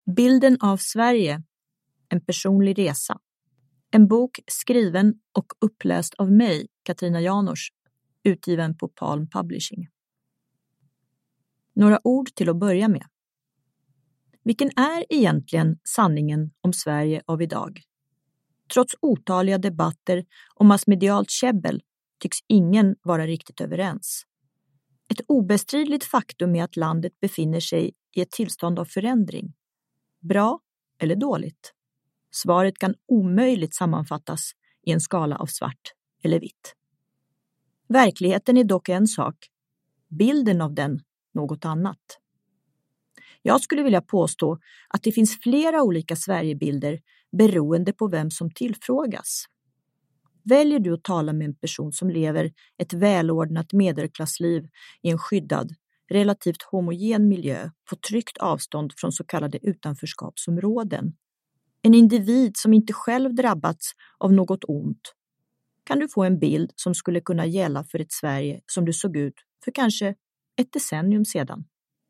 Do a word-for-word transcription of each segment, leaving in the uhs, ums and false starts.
Bilden av Sverige, en personlig resa. En bok skriven och uppläst av mig, Katarina Janouch, utgiven på Palm Publishing. Några ord till att börja med. Vilken är egentligen sanningen om Sverige av idag? Trots otaliga debatter och massmedialt käbbel tycks ingen vara riktigt överens. Ett obestridligt faktum är att landet befinner sig i ett tillstånd av förändring. Bra eller dåligt? Svaret kan omöjligt sammanfattas i en skala av svart eller vitt. Verkligheten är dock en sak, bilden av den något annat. Jag skulle vilja påstå att det finns flera olika Sverigebilder beroende på vem som tillfrågas. Väljer du att tala med en person som lever ett välordnat medelklassliv i en skyddad, relativt homogen miljö på tryggt avstånd från så kallade utanförskapsområden, en individ som inte själv drabbats av något ont, kan du få en bild som skulle kunna gälla för ett Sverige som du såg ut för kanske ett decennium sedan.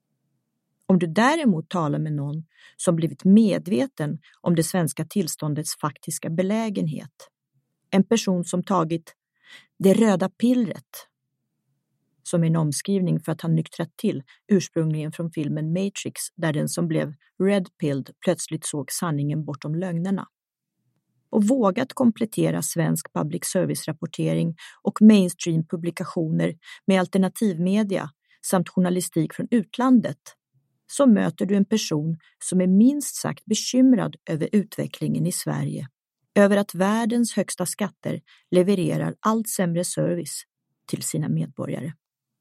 Om du däremot talar med någon som blivit medveten om det svenska tillståndets faktiska belägenhet, en person som tagit det röda pillret, som är en omskrivning för att han nyktrat till ursprungligen från filmen Matrix, där den som blev red-pilled plötsligt såg sanningen bortom lögnerna, och vågat komplettera svensk public service-rapportering och mainstream-publikationer med alternativmedia samt journalistik från utlandet, så möter du en person som är minst sagt bekymrad över utvecklingen i Sverige, över att världens högsta skatter levererar allt sämre service till sina medborgare.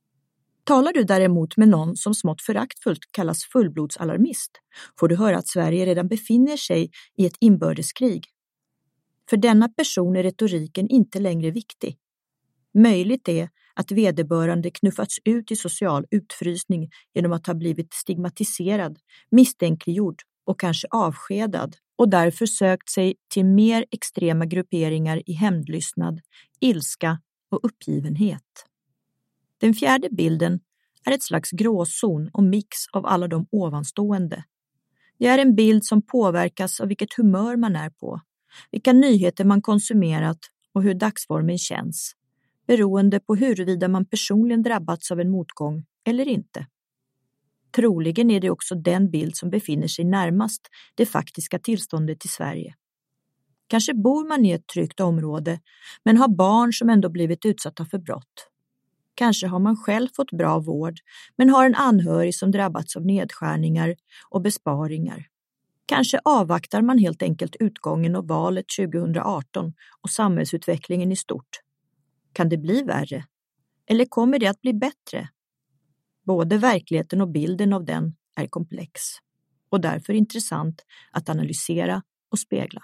Talar du däremot med någon som smått föraktfullt kallas fullblodsalarmist, får du höra att Sverige redan befinner sig i ett inbördeskrig. För denna person är retoriken inte längre viktig. Möjligt är att vederbörande knuffats ut i social utfrysning genom att ha blivit stigmatiserad, misstänkliggjord och kanske avskedad, och därför sökt sig till mer extrema grupperingar i hämndlystnad, ilska och uppgivenhet. Den fjärde bilden är ett slags gråzon och mix av alla de ovanstående. Det är en bild som påverkas av vilket humör man är på, vilka nyheter man konsumerat och hur dagsformen känns, beroende på huruvida man personligen drabbats av en motgång eller inte. Troligen är det också den bild som befinner sig närmast det faktiska tillståndet i Sverige. Kanske bor man i ett tryggt område men har barn som ändå blivit utsatta för brott. Kanske har man själv fått bra vård men har en anhörig som drabbats av nedskärningar och besparingar. Kanske avvaktar man helt enkelt utgången av valet tjugo arton och samhällsutvecklingen i stort. Kan det bli värre? Eller kommer det att bli bättre? Både verkligheten och bilden av den är komplex och därför intressant att analysera och spegla.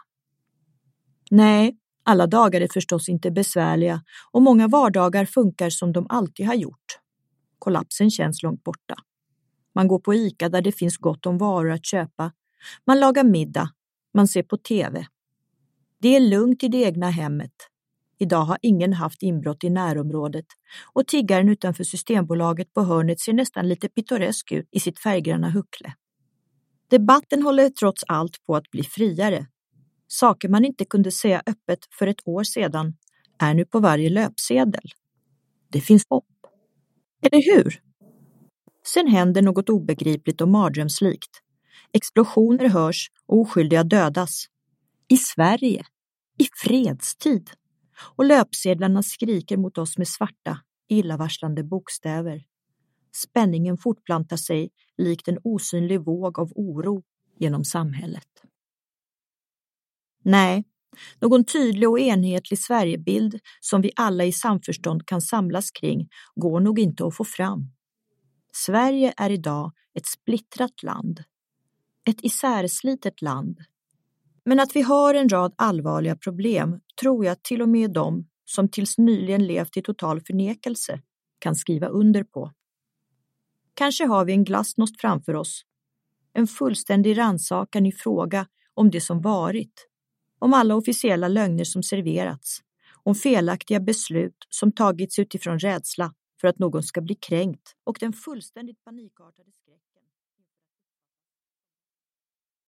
Nej, alla dagar är förstås inte besvärliga och många vardagar funkar som de alltid har gjort. Kollapsen känns långt borta. Man går på ICA där det finns gott om varor att köpa. Man lagar middag. Man ser på tv. Det är lugnt i det egna hemmet. Idag har ingen haft inbrott i närområdet och tiggaren utanför Systembolaget på hörnet ser nästan lite pittoresk ut i sitt färggranna huckle. Debatten håller trots allt på att bli friare. Saker man inte kunde säga öppet för ett år sedan är nu på varje löpsedel. Det finns hopp. Eller hur? Sen händer något obegripligt och mardrömslikt. Explosioner hörs och oskyldiga dödas. I Sverige. I fredstid. Och löpsedlarna skriker mot oss med svarta, illavarslande bokstäver. Spänningen fortplantar sig likt en osynlig våg av oro genom samhället. Nej, någon tydlig och enhetlig Sverigebild som vi alla i samförstånd kan samlas kring går nog inte att få fram. Sverige är idag ett splittrat land. Ett isärslitet land. Men att vi har en rad allvarliga problem tror jag till och med de som tills nyligen levt i total förnekelse kan skriva under på. Kanske har vi en glasnost framför oss. En fullständig rannsakan i fråga om det som varit. Om alla officiella lögner som serverats. Om felaktiga beslut som tagits utifrån rädsla för att någon ska bli kränkt. Och den fullständigt panikartade skräck.